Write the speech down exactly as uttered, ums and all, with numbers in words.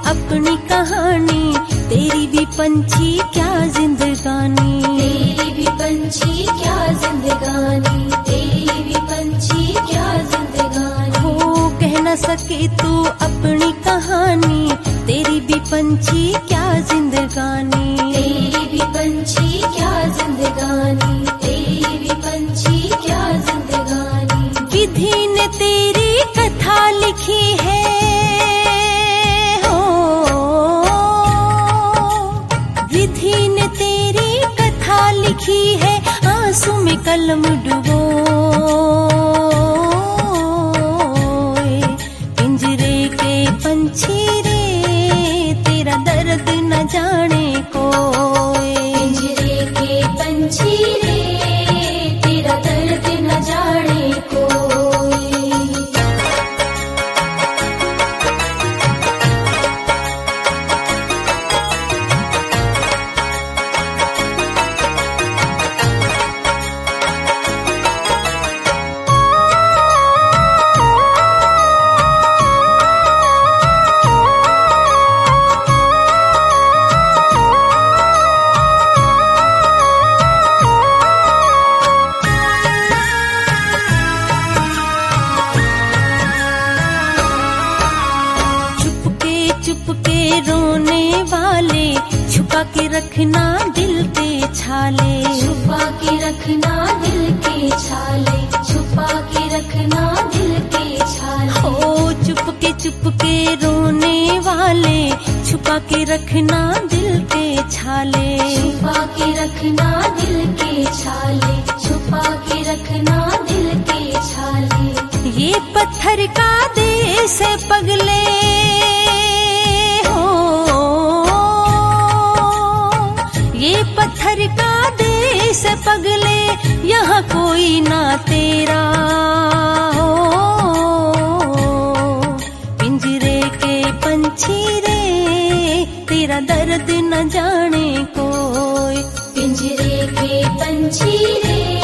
अपनी कहानी, तेरी भी पंछी क्या जिंदगानी, तेरी भी पंछी क्या जिंदगानी, तेरी भी पंछी क्या जिंदगानी। हो कह न सके तू अपनी कहानी, तेरी भी पंछी क्या जिंदगानी, तेरी भी पंछी क्या जिंदगानी, तेरी भी पंछी क्या जिंदगानी। विधि ने तेरी कथा लिखी है, हो विधि ने तेरी कथा लिखी है, आंसू में कलम डुबो, पिंजरे के पंछी रे तेरा दर्द न जाने कोई, पिंजरे के पंछी रे तेरा दर्द न जाने कोई। रोने वाले छुपा के रखना दिल के छाले, छुपा के रखना दिल के छाले, छुपा के रखना दिल के छाले। हो चुपके चुपके रोने वाले छुपा के रखना दिल के छाले, छुपा के रखना दिल के छाले, छुपा के रखना दिल के छाले। ये पत्थर का देश है पगले, ये पत्थर का देश पगले, यहाँ कोई ना तेरा हो, पिंजरे के पंछी रे तेरा दर्द न जाने कोई, पिंजरे के पंछी रे